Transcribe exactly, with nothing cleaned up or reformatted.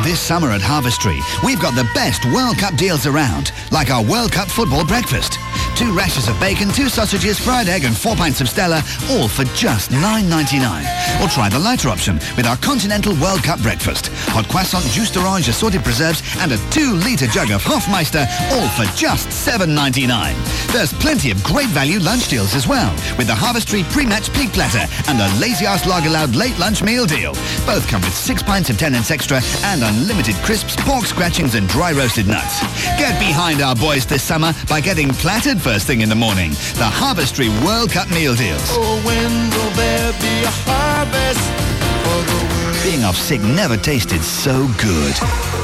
This summer at Harvestry, we've got the best World Cup deals around, like our World Cup football breakfast. Two rashers of bacon, two sausages, fried egg and four pints of Stella, all for just nine ninety-nine. Or try the lighter option with our Continental World Cup breakfast. Hot croissant, juiced orange, assorted preserves and a two-litre jug of Hofmeister, all for just seven ninety-nine. There's plenty of great value lunch deals as well, with the Harvestry pre-match pig platter and the Lazy Arse Lager Loud late lunch meal deal. Both come with six pints of Tennent's Extra and unlimited crisps, pork scratchings and dry roasted nuts. Get behind our boys this summer by getting plattered first thing in the morning. The Harvestry World Cup meal deals. Oh, when will there be a harvest for the world? Being off sick never tasted so good.